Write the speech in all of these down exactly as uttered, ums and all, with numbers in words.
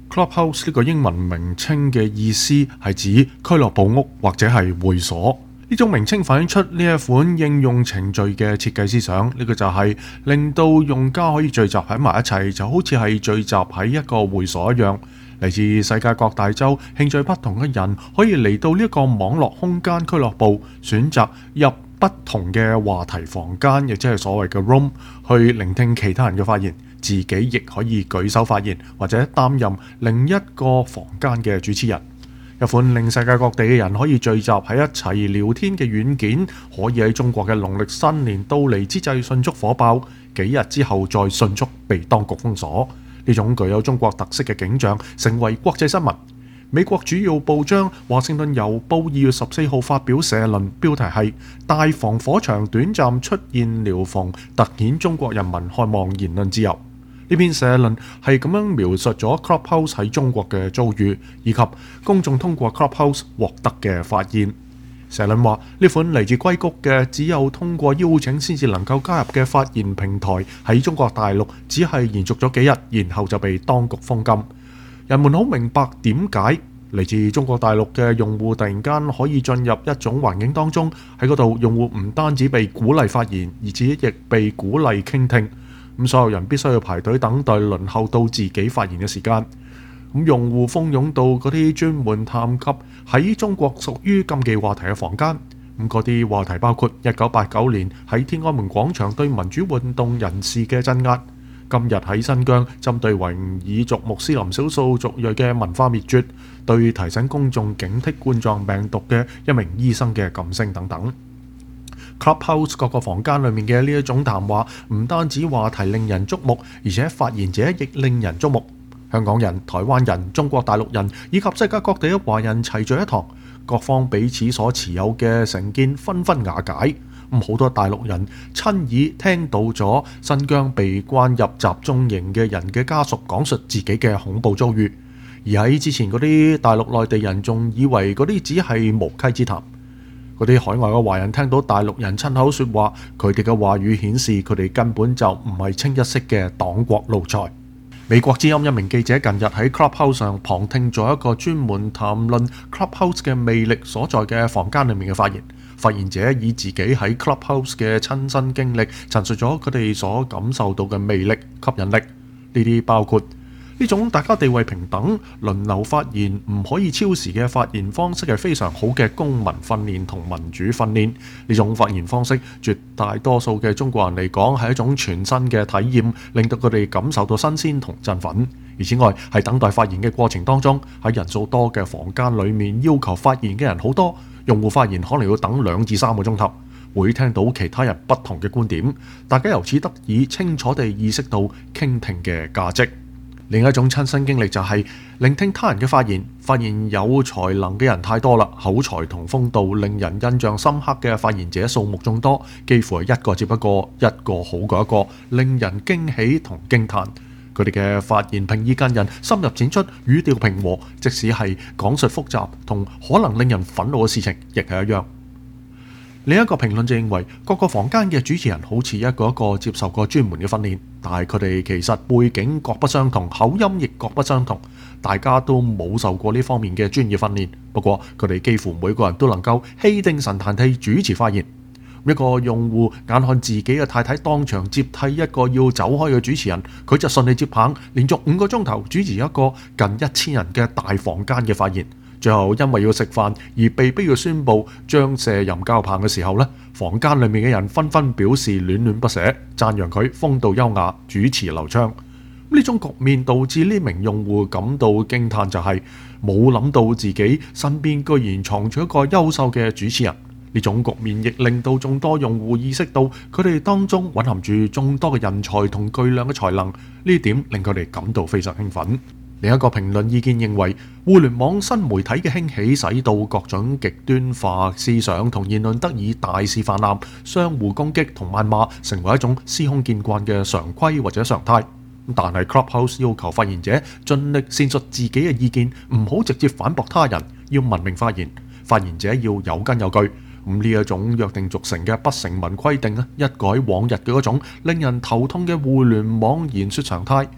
Clubhouse 呢個英文名稱嘅意思係指俱樂部屋或者係會所。呢種名稱反映出呢一款應用程序嘅設計思想，呢、這個就係令到用家可以聚集喺埋一齊，就好似係聚集喺一個會所一樣。嚟自世界各大洲、興趣不同嘅人可以嚟到呢一個網絡空間俱樂部，選擇入不同嘅話題房間，亦即係所謂嘅 room， 去聆聽其他人嘅發言。自己亦可以舉手發言，或者擔任另一個房間嘅主持人。一款令世界各地嘅人可以聚集喺一齊聊天嘅軟件，可以喺中國嘅農曆新年到嚟之際迅速火爆，幾日之後再迅速被當局封鎖。呢種具有中國特色嘅景象成為國際新聞。美國主要報章《華盛頓郵報》二月十四號發表社論，標題係大防火牆短暫出現療縫，突顯中國人民渴望言論自由。呢篇社論係咁樣描述咗 Clubhouse 喺中國嘅遭遇，以及公眾通過 Clubhouse 獲得嘅發現。社論話呢款嚟自硅谷嘅只有通過邀請先至能夠加入嘅發言平台，喺中國大陸只係延續咗幾日，然後就被當局封禁。人們好明白點解嚟自中國大陸嘅用戶突然間可以進入一種環境當中，喺嗰度用戶唔單止被鼓勵發言，而且亦被鼓勵傾聽。咁所有人必須要排隊等待輪候到自己發言嘅時間。咁用戶蜂擁到嗰啲專門探及喺中國屬於禁忌話題嘅房間。咁嗰啲話題包括一九八九年喺天安門廣場對民主運動人士嘅鎮壓，今日喺新疆針對維吾爾族穆斯林少數族裔嘅文化滅絕，對提醒公眾警惕冠狀病毒嘅一名醫生嘅噤聲等等。Clubhouse 各個房間裏面嘅呢一種談話，唔單止話題令人矚目，而且發言者亦令人矚目。香港人、台灣人、中國大陸人以及世界各地嘅華人齊聚一堂，各方彼此所持有嘅成見紛紛瓦解。咁好多大陸人親耳聽到咗新疆被關入集中營嘅人嘅家屬講述自己嘅恐怖遭遇，而喺之前嗰啲大陸內地人仲以為嗰啲只係無稽之談。嗰啲海外嘅華人聽到大陸人親口說話，佢哋嘅話語顯示佢哋根本就唔係清一色嘅黨國奴才。美國之音一名記者近日喺 Clubhouse 上旁聽咗一個專門談論 Clubhouse 嘅魅力所在嘅房間裏面嘅發言。發言者以自己喺 Clubhouse 嘅親身經歷陳述咗佢哋所感受到嘅魅力、吸引力。呢啲包括呢種大家地位平等、輪流發言、唔可以超時嘅發言方式係非常好嘅公民訓練同民主訓練。呢種發言方式絕大多數嘅中國人嚟講係一種全新嘅體驗，令到佢哋感受到新鮮同振奮。而此外，喺等待發言嘅過程當中，喺人數多嘅房間裏面要求發言嘅人好多，用戶發言可能要等兩至三個鐘頭，會聽到其他人不同嘅觀點，大家由此得以清楚地意識到傾聽嘅價值。另一種親身經歷就係聆聽他人嘅發言，發現有才能嘅人太多啦，口才同風度令人印象深刻嘅發言者數目眾多，幾乎係一個接一個，一個好過一個，令人驚喜同驚嘆。佢哋嘅發言平易近人，深入淺出，語調平和，即使係講述複雜同可能令人憤怒嘅事情，亦係一樣。另一個評論就認為，各個房間嘅主持人好似一個一個接受過專門嘅訓練，但係佢哋其實背景各不相同，口音亦各不相同，大家都冇受過呢方面嘅專業訓練。不過佢哋幾乎每個人都能夠氣定神閒地主持發言。一個用戶眼看自己嘅太太當場接替一個要走開嘅主持人，佢就順利接棒，連續五個鐘頭主持一個近一千人嘅大房間嘅發言。最後因為要食飯而被逼要宣佈將卸任交棒嘅時候呢，房間裏面嘅人紛紛表示戀戀不捨，讚揚佢風度優雅、主持流暢。呢種局面導致呢名用戶感到驚嘆，就係冇諗到自己身邊居然藏住一個優秀嘅主持人。呢種局面亦令到眾多用戶意識到佢哋當中蘊含住眾多嘅人才同巨量嘅才能，呢點令佢哋感到非常興奮。另一個評論意見認為，互聯網新媒體嘅興起使到各種極端化思想同言論得以大肆泛濫，相互攻擊同謾罵成為一種司空見慣嘅常規或者常態。但係 Clubhouse 要求發言者盡力闡述自己嘅意見，唔好直接反駁他人，要文明發言，發言者要有根有據。咁呢一種約定俗成嘅不成文規定咧，一改往日嘅嗰種令人頭痛嘅互聯網言說常態。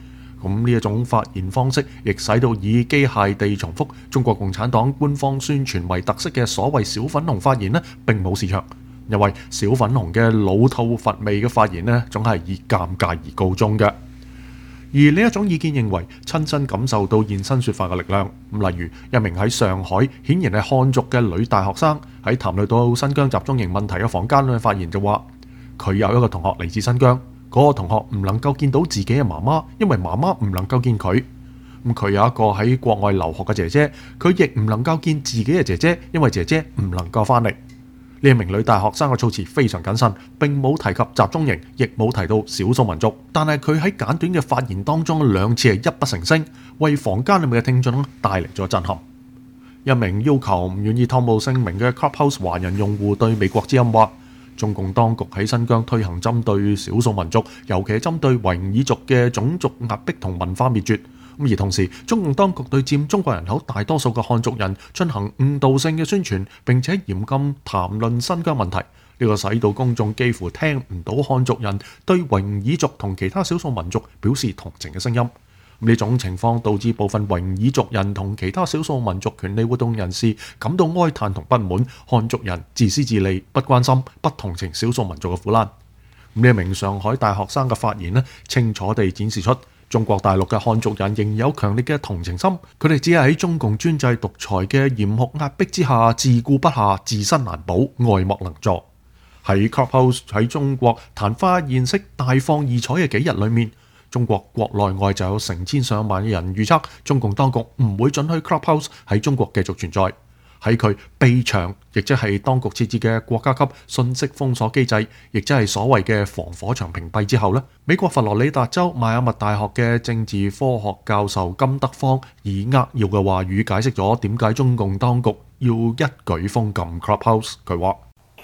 咁呢一種發言方式，亦使到以機械地重複中國共產黨官方宣傳為特色嘅所謂小粉紅發言呢，並冇市場。因為小粉紅嘅老套乏味嘅發言呢，總係以尷尬而告終嘅。而呢一種意見認為，親身感受到現身說法嘅力量。咁例如一名喺上海顯然係漢族嘅女大學生喺談論到新疆集中營問題嘅房間裏發言就話，佢有一個同學嚟自新疆，嗰個同學唔能夠見到自己嘅媽媽，因為媽媽唔能夠見佢。咁佢有一個喺國外留學嘅姐姐，佢亦唔能夠見自己嘅姐姐，因為姐姐唔能夠翻嚟。呢一名女大學生嘅措辭非常謹慎，並冇提及集中營，亦冇提到少數民族。但係佢喺簡短嘅發言當中兩次係泣不成聲，為房間裏面嘅聽眾帶嚟咗震撼。一名要求唔願意透露姓名嘅 Clubhouse 華人用戶對美國之音話，中共當局喺新疆推行針對少數民族，尤其係針對維吾爾族嘅種族壓迫同文化滅絕。而同時，中共當局對佔中國人口大多數嘅漢族人進行誤導性嘅宣傳，並且嚴禁談論新疆問題。呢、這個使到公眾幾乎聽唔到漢族人對維吾爾族同其他少數民族表示同情嘅聲音。呢種情況導致部分維吾爾族人同其他少數民族權利活動人士感到哀嘆同不滿，漢族人自私自利，不關心、不同情少數民族嘅苦難。呢一名上海大學生嘅發言呢，清楚地展示出中國大陸嘅漢族人仍有強烈嘅同情心，佢哋只係喺中共專制獨裁嘅嚴酷壓迫之下，自顧不暇，自身難保，愛莫能助。喺 Clubhouse 喺中國曇花現色、大放異彩嘅幾日裏面，中國國內外就有成千上萬嘅人預測，中共當局唔會准許 Clubhouse 喺中國繼續存在。喺佢被牆，亦即係當局設置嘅國家級信息封鎖機制，亦即係所謂嘅防火牆屏蔽之後呢，美國佛羅里達州邁阿密大學嘅政治科學教授金德芳以扼要嘅話語解釋咗點解中共當局要一舉封禁 Clubhouse。佢話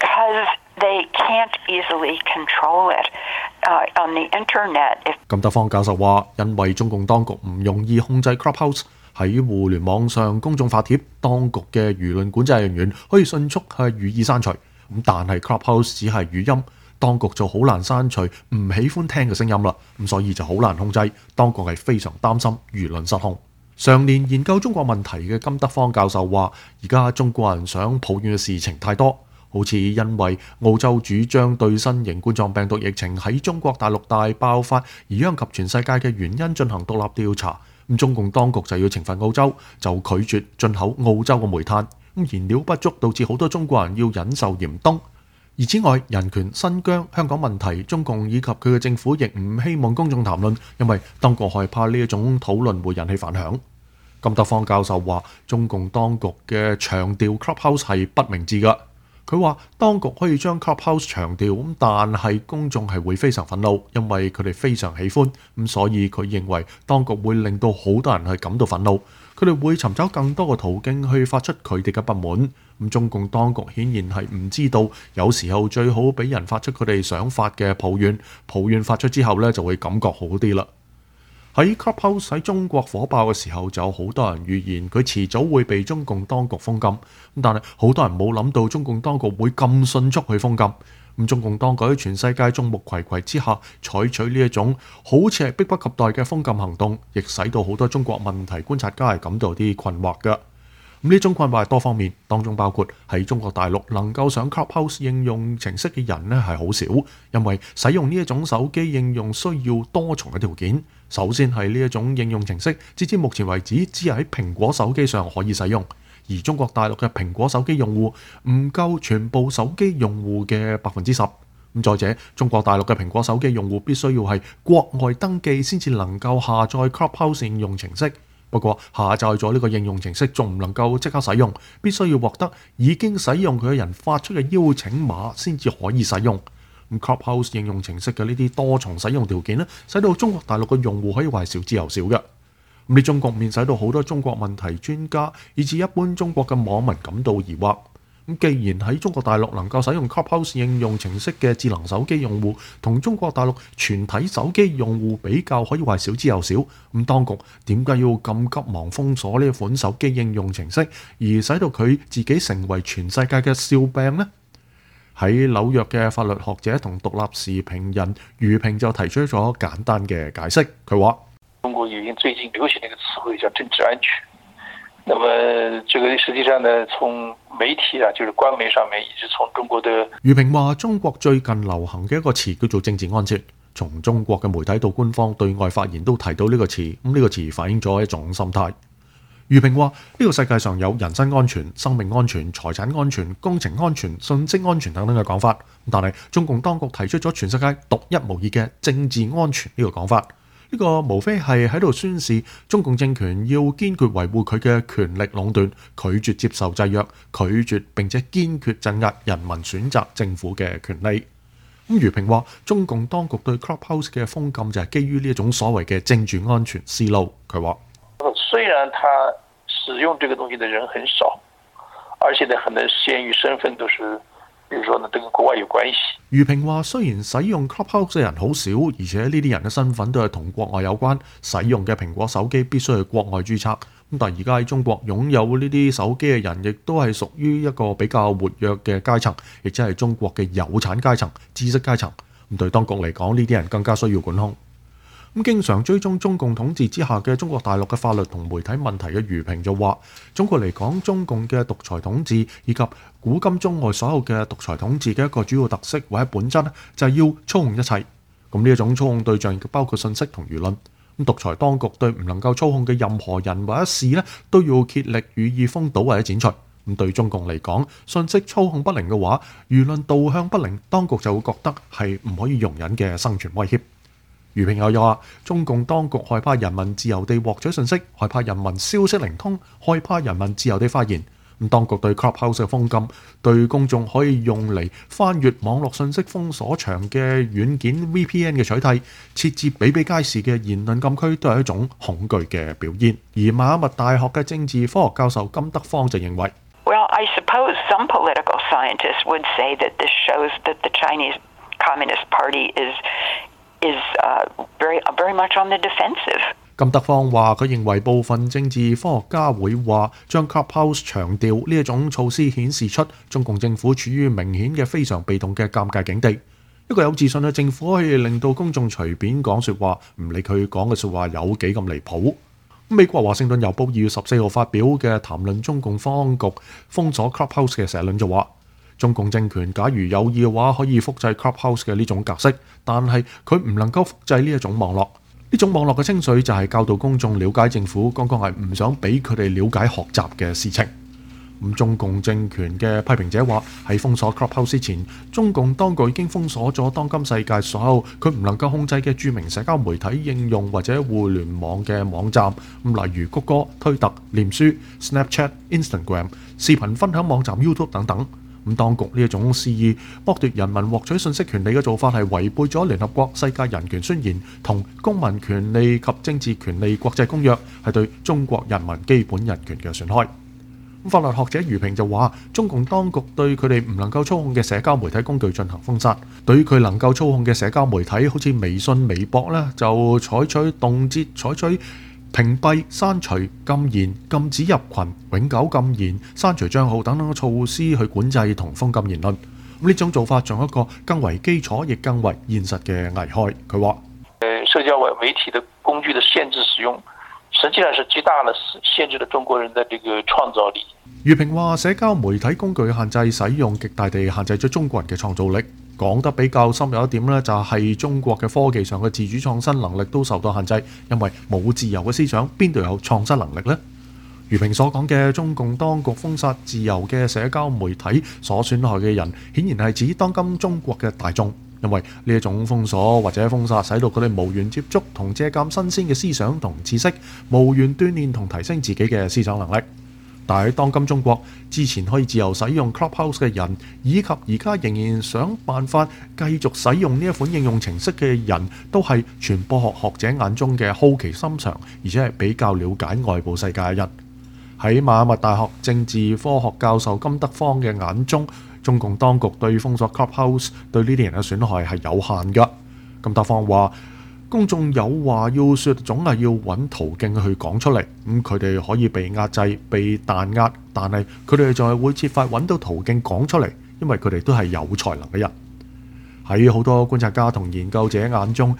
：They can't easily control it, uh, on the internet. If... 金德芳教授話，因為中共當局唔容易控制 Clubhouse。喺互聯網上公眾發帖，當局嘅輿論管制人員可以迅速係予以刪除。咁但係 Clubhouse 只係語音，當局就好難刪除唔喜歡聽嘅聲音啦。咁所以就好難控制。當局係非常擔心輿論失控。常年研究中國問題嘅金德芳教授話，而家中國人想抱怨嘅事情太多，好似因為澳洲主張對新型冠狀病毒疫情喺中國大陸大爆發而殃及全世界嘅原因進行獨立調查。咁中共當局就要懲罰澳洲，就拒絕進口澳洲嘅煤炭。咁燃料不足導致好多中國人要忍受嚴冬。而此外，人權、新疆、香港問題，中共以及佢嘅政府亦唔希望公眾談論，因為當局害怕呢一種討論會引起反響。金德芳教授話，中共當局嘅強調 Clubhouse 係不明智㗎。佢話當局可以將 Clubhouse 強調，咁但係公眾係會非常憤怒，因為佢哋非常喜歡，咁所以佢認為當局會令到好多人去感到憤怒，佢哋會尋找更多嘅途徑去發出佢哋嘅不滿。咁中共當局顯然係唔知道，有時候最好俾人發出佢哋想發嘅抱怨，抱怨發出之後呢就會感覺好啲啦。喺 Clubhouse 喺中國火爆嘅時候，就有好多人預言佢遲早會被中共當局封禁。但係好多人冇諗到中共當局會咁迅速去封禁。咁中共當局喺全世界眾目睽睽之下採取呢一種好似係迫不及待嘅封禁行動，亦使到好多中國問題觀察家係感到啲困惑㗎。咁呢種困惑係多方面，當中包括喺中國大陸能夠上 Clubhouse 應用程式嘅人呢係好少，因為使用呢一種手機應用需要多重嘅條件。首先係呢一種應用程式，截至目前為止只係喺蘋果手機上可以使用，而中國大陸嘅蘋果手機用戶唔夠全部手機用戶嘅百分之十。咁再者，中國大陸嘅蘋果手機用戶必須要係國外登記先至能夠下載 Clubhouse 應用程式。不過下載咗呢個應用程式仲唔能夠即刻使用，必須要獲得已經使用佢嘅人發出嘅邀請碼先至可以使用。咁 Clubhouse 應用程式嘅呢啲多重使用條件呢，使到中國大陸嘅用戶可以話係少之又少嘅。咁呢種局面使到好多中國問題專家以至一般中國嘅網民感到疑惑。咁既然喺中國大陸能夠使用 Clubhouse 應用程式嘅智能手機用戶同中國大陸全體手機用戶比較，可以話少之又少。咁當局點解要咁急忙封鎖呢一款手機應用程式，而使到佢自己成為全世界嘅笑柄呢？喺紐約嘅法律學者同獨立時評人余平就提出咗簡單嘅解釋。佢話： 中國已經最近流行的一個詞彙叫政治安全。那麼這個實際上呢，從媒體啊，就是官媒上面，以及從中國的余平話：中國最近流行嘅一個詞叫做政治安全，從中國嘅媒體到官方對外發言都提到呢個詞，咁呢個詞反映咗一種心態。余平話：呢個世界上有人身安全、生命安全、財產安全、工程安全、信息安全等等嘅講法，但係中共當局提出咗全世界獨一無二嘅政治安全呢個講法。呢個無非係喺度宣示中共政權要堅決維護佢嘅權力壟斷，拒絕接受制約，拒絕並且堅決鎮壓人民選擇政府嘅權利。咁余平話，中共當局對 Clubhouse 嘅封禁就係基於呢一種所謂嘅政治安全思路。佢話： 雖然他使用這個東西的人很少，而且呢，很多鮮於身份都是，比如說呢，都跟國外有關係。 余平話：雖然使用 Clubhouse 嘅人好少，而且呢啲人嘅身份都係同國外有關，使用嘅蘋果手機必須係國外註冊。咁但係而家喺中國擁有呢啲手機嘅人，亦都係屬於一個比較活躍嘅階層，亦即係中國嘅有產階層、知識階層。咁對當局嚟講，呢啲人更加需要管控。咁經常追蹤中共統治之下嘅中國大陸嘅法律同媒體問題嘅余平就話：總括嚟講，中共嘅獨裁統治以及古今中外所有嘅獨裁統治嘅一個主要特色或者本質咧，就係要操控一切。咁呢一種操控對象亦包括信息同輿論。咁獨裁當局對唔能夠操控嘅任何人或者事咧，都要竭力予以封堵或者剪除。咁對中共嚟講，信息操控不靈嘅話，輿論導向不靈，當局就會覺得係唔可以容忍嘅生存威脅。余平又話：中共當局害怕人民自由地獲取信息，害怕人民消息靈通，害怕人民自由地發言。咁當局對 Clubhouse 嘅封禁，對公眾可以用嚟翻閱網絡信息封鎖牆嘅軟件 V P N 嘅取締，設置比比皆是嘅言論禁區，都係一種恐懼嘅表現。而馬哈密大學嘅政治科學教授金德芳就認為 ：Well, I suppose some political scientists would say that this shows that the Chinese Communist Party is is uh, very very much on the defensive. 金德芳話：佢認為部分政治科學家會話，將 Clubhouse 強調呢一種措施顯示出中共政府處於明顯嘅非常被動嘅尷尬境地。一個有自信嘅政府可以令到公眾隨便講説話，唔理佢講嘅説話有幾咁離譜。美國華盛頓郵報二月十四號發表嘅談論中共當局封鎖 Clubhouse 嘅社論就話：中共政權假如有意嘅話，可以複製 Clubhouse 嘅呢種格式，但係佢唔能夠複製呢一種網絡。呢種網絡嘅精髓就係教導公眾了解政府，剛剛係唔想俾佢哋了解學習嘅事情。咁中共政權嘅批評者話：喺封鎖 Clubhouse 之前，中共當局已經封鎖咗當今世界所有佢唔能夠控制嘅著名社交媒體應用或者互聯網嘅網站，咁例如谷歌、推特、臉書、Snapchat、Instagram、視頻分享網站 YouTube 等等。咁當局呢一種肆意剝奪人民獲取信息權利嘅做法，係違背咗聯合國世界人權宣言同公民權利及政治權利國際公約，係對中國人民基本人權嘅損害。法律學者余平就話：中共當局對佢哋唔能夠操控嘅社交媒體工具進行封殺，對於佢能夠操控嘅社交媒體，好似微信、微博咧，就採取動輒採取屏蔽、刪除、禁言、禁止入群、永久禁言、刪除帳號等等嘅措施去管制同封禁言論。咁呢種做法仲有一個更為基礎亦更為現實嘅危害。佢話： 社交媒體的工具的限制使用，實際上是極大的限制了中國人的這個創造力。 余平話：社交媒體工具限制使用，極大地限制咗中國人嘅創造力。講得比較深入一點呢，就係中國嘅科技上嘅自主創新能力都受到限制，因為冇自由嘅思想，邊度有創新能力呢？余平所講嘅中共當局封殺自由嘅社交媒體所損害嘅人，顯然係指當今中國嘅大眾，因為呢一種封鎖或者封殺，使到佢哋無緣接觸同借鑑新鮮嘅思想同知識，無緣鍛鍊同提升自己嘅思想能力。但喺當今中國，之前可以自由使用 Clubhouse 嘅人，以及而家仍然想辦法繼續使用呢一款應用程式嘅人，都係傳播學學者眼中嘅好奇心長，而且係比較了解外部世界嘅人。喺馬哈密大學政治科學教授金德芳嘅眼中，中共當局對封鎖 Clubhouse 對呢啲人嘅損害係有限㗎。金德芳話：公眾有話要說，總係要揾途徑去講出嚟。咁佢哋可以被壓制、被彈壓，但係佢哋就係會設法揾到途徑講出嚟，因為佢哋都係有才能嘅人。喺好多觀察家同研究者眼中，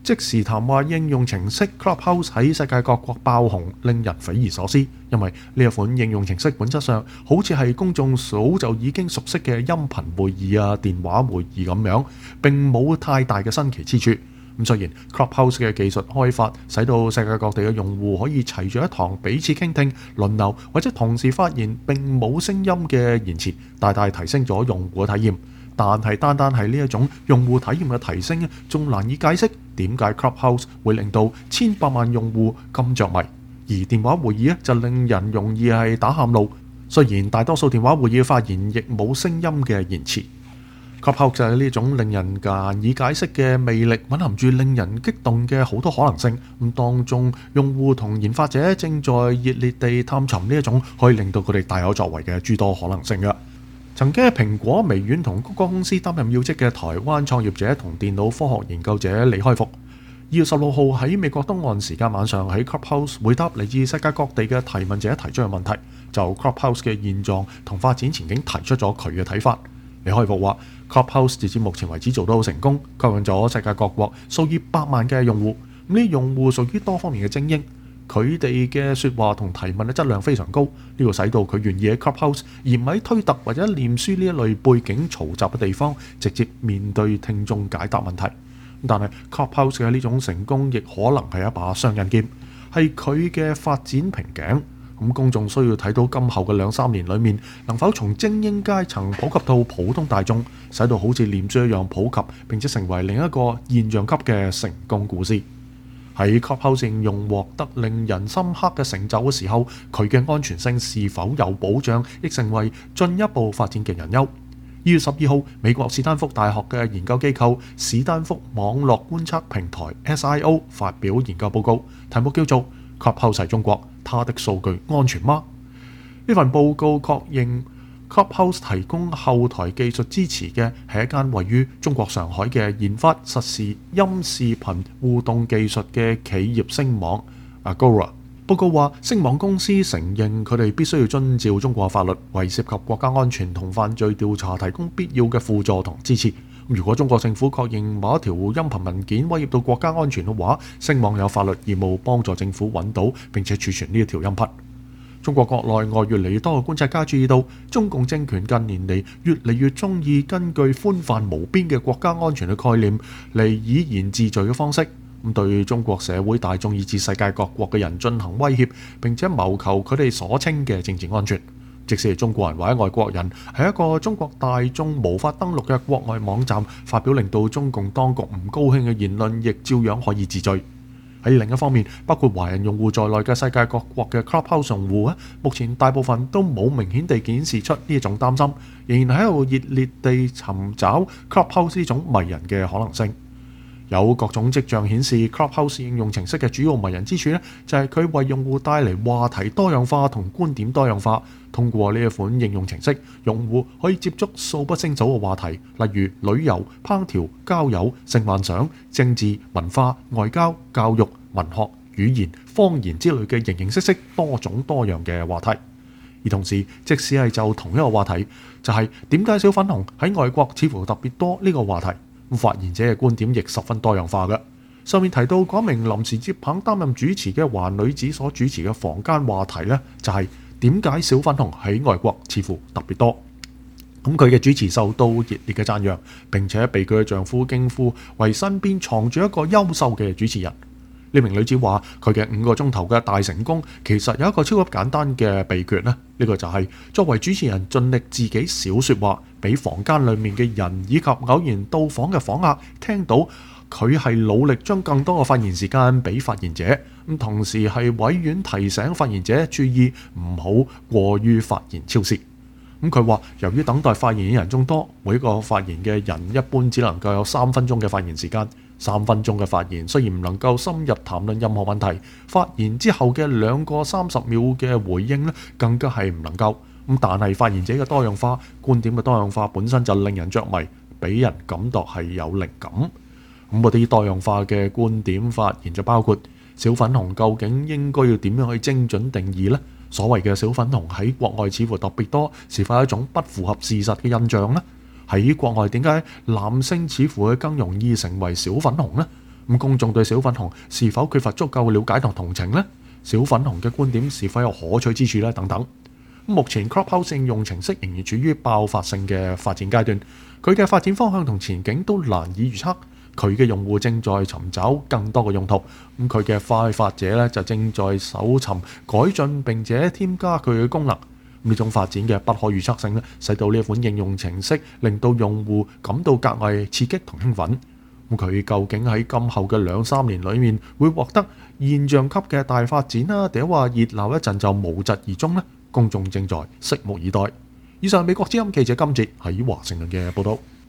即時談話應用程式 Clubhouse 喺世界各國爆紅，令人匪夷所思，因為呢一款應用程式本質上好似係公眾早就已經熟悉嘅音頻會議啊、電話會議咁樣，並冇太大嘅新奇之處。咁雖然 Clubhouse 嘅技術開發使到世界各地嘅用戶可以齊住一堂彼此傾聽、輪流或者同時發言並冇聲音嘅言辭，大大提升咗用戶嘅體驗。但係單單係呢一種用戶體驗嘅提升，仲難以解釋點解 Clubhouse 會令到千百萬用戶咁着迷，而電話會議咧就令人容易係打喊路。雖然大多數電話會議嘅發言亦冇聲音嘅言辭。Clubhouse 就係呢種令人難以解釋嘅魅力，蘊含住令人激動嘅好多可能性。咁當中，用戶同研發者正在熱烈地探尋呢一種可以令到佢哋大有作為嘅諸多可能性嘅。曾經喺蘋果、微軟同谷歌公司擔任要職嘅台灣創業者同電腦科學研究者李開復，二月十六號喺美國東岸時間晚上喺 Clubhouse 回答嚟自世界各地嘅提問者提出嘅問題，就 Clubhouse 嘅現狀同發展前景提出咗佢嘅睇法。李開復話 Clubhouse 截至目前為止做得好成功，吸引咗世界各國數以百萬嘅用戶。呢啲用戶屬於多方面嘅精英，佢哋嘅説話同提問嘅質量非常高，呢個使到佢願意喺 Clubhouse 而唔喺推特或者臉書呢一類背景嘈雜嘅地方，直接面對聽眾解答問題。但係 Clubhouse 嘅呢種成功亦可能係一把雙刃劍，係佢嘅發展瓶頸。咁公眾需要睇到今後嘅兩三年裏面，能否從精英階層普及到普通大眾，使到好似臉書一樣普及，並且成為另一個現象級嘅成功故事。喺 Clubhouse 應用獲得令人深刻嘅成就嘅時候，佢嘅安全性是否有保障，亦成為進一步發展嘅隱憂。二月十二號，美國史丹福大學嘅研究機構史丹福網絡觀測平台 S I O 發表研究報告，題目叫做 Clubhouse 係中國，它的數據安全嗎？呢份報告確認 Clubhouse 提供後台技術支持嘅係一間位於中國上海嘅研發實時音視頻互動技術嘅企業聲網 Agora。報告話，聲網公司承認佢哋必須要遵照中國法律，為涉及國家安全同犯罪調查提供必要嘅輔助同支持。如果中國政府確認某一條音頻文件威脅到國家安全嘅話，聲網有法律義務幫助政府揾到並且儲存呢一條音頻。中國國內外越嚟越多嘅觀察家注意到，中共政權近年嚟越嚟越中意根據寬泛無邊嘅國家安全嘅概念嚟以言治罪嘅方式，咁對中國社會大眾以至世界各國嘅人進行威脅，並且謀求佢哋所稱嘅政治安全。即使係中國人或者外國人喺一個中國大眾無法登錄嘅國外網站發表令到中共當局唔高興嘅言論，亦照樣可以治罪。喺另一方面，包括華人用戶在內嘅世界各國嘅 Clubhouse 用戶咧，目前大部分都冇明顯地顯示出呢一種擔心，仍然喺度熱烈地尋找 Clubhouse 呢種迷人嘅可能性。有各種跡象顯示 Clubhouse 應用程式嘅主要迷人之處咧，就係佢為用戶帶嚟話題多樣化同觀點多樣化。通過呢一款應用程式，用戶可以接觸數不勝數嘅話題，例如旅遊、烹調、交友、性幻想、政治、文化、外交、教育、文學、語言、方言之類嘅形形色色、多種多樣嘅話題。而同時，即使係就同一個話題，就係點解小粉紅喺外國似乎特別多呢個話題，咁發言者嘅觀點亦十分多樣化嘅。上面提到嗰名臨時接棒擔任主持嘅華女子所主持嘅房間話題呢，就係、是點解小粉紅喺外國似乎特別多？咁佢嘅主持受到熱烈嘅讚揚，並且被佢嘅丈夫驚呼為身邊藏住一個優秀嘅主持人。呢名女子話：佢嘅五個鐘頭嘅大成功，其實有一個超級簡單嘅秘訣呢，呢、呢個就係作為主持人盡力自己少説話，俾房間裡面嘅人以及偶然到訪嘅訪客聽到。佢係努力將更多嘅發言時間俾發言者，咁同時係委婉提醒發言者注意唔好過於發言超時。咁佢話，由於等待發言嘅人眾多，每個發言嘅人一般只能夠有三分鐘嘅發言時間。三分鐘嘅發言雖然唔能夠深入談論任何問題，發言之後嘅兩個三十秒嘅回應呢，更加係唔能夠。咁但係發言者嘅多樣化、觀點嘅多樣化本身就令人着迷，俾人感覺係有靈感。咁嗰啲多樣化嘅觀點發言就包括小粉紅究竟應該要點樣去精準定義呢？所謂嘅小粉紅喺國外似乎特別多，是否係一種不符合事實嘅印象呢？喺國外點解男性似乎會更容易成為小粉紅呢？ 咁公眾對小粉紅是否缺乏足夠嘅了解同同情呢？小粉紅嘅觀點是否有可取之處呢？等等。目前 Clubhouse 應用程式仍然處於爆發性嘅發展階段，佢嘅發展方向同前景都難以預測。佢嘅用戶正在尋找更多嘅用途，咁佢嘅開發者咧就正在搜尋改進並且添加佢嘅功能。呢種發展嘅不可預測性咧，使到呢一款應用程式令到用戶感到格外刺激同興奮。咁佢究竟喺今後嘅兩三年裏面會獲得現象級嘅大發展啦，定係話熱鬧一陣就無疾而終呢？公眾正在拭目以待。以上美國之音記者金哲喺華盛頓嘅報導。